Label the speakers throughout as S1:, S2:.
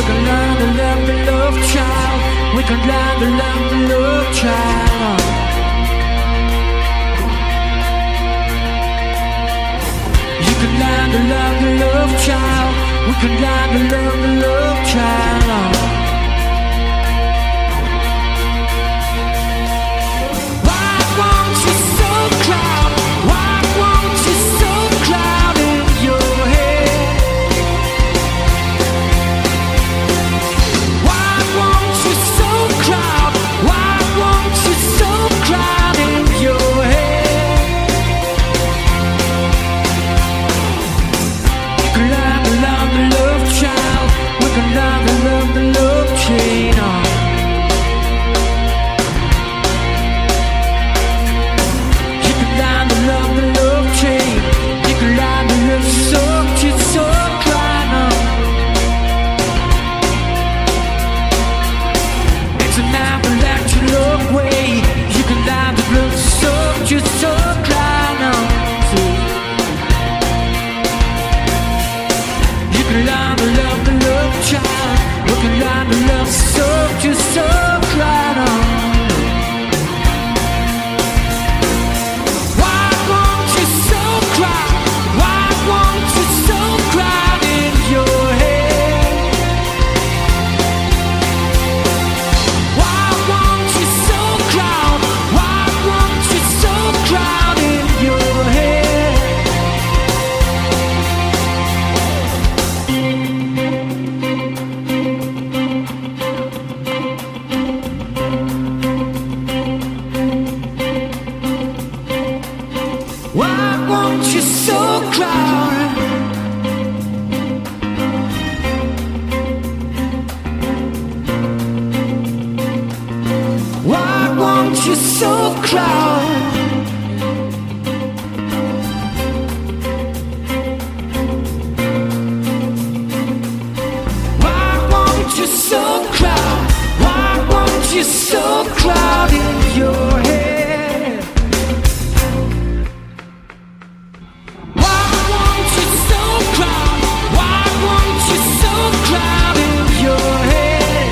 S1: can learn to love the love child. We can learn to love the love child. You can learn to love the love child. We can learn to love the love child. Why won't you so cloud? Why won't you so cloud in your head? Why won't you so cloud? Why won't you so cloud in your head? You can learn to love the love child. We can learn to love the love chain. You can learn to love the love chain. You can learn to love so just so crying on. It's an appalachian way. You can learn to love so just so crying on. You can learn to love the love child. We can learn to love so just so crying on. Why won't you so cry? Why won't you so cry in your head? Why won't you so cry? Why won't you so cry in your head? Why won't you so cry? Why won't you so cry? Why won't you so cry? Why won't you so cry in your head? Why won't you so cry? Why won't you so cry in your head?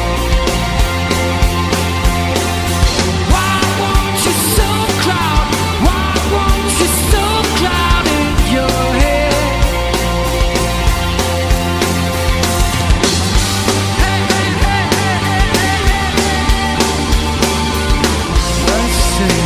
S1: Why won't you so cry? Why won't you so cry in your head? Hey, hey, hey, hey, hey, hey, hey. Let's see.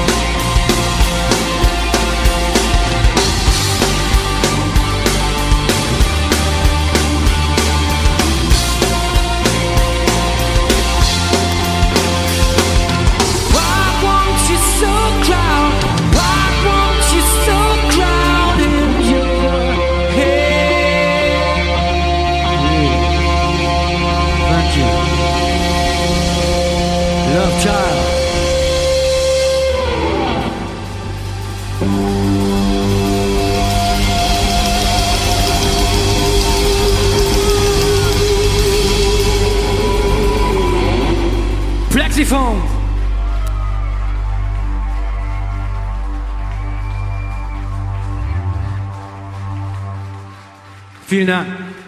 S1: Why won't you so cloud? Why won't you so cloud in your head? Thank you. Love child. Flexiphone. Vielen Dank.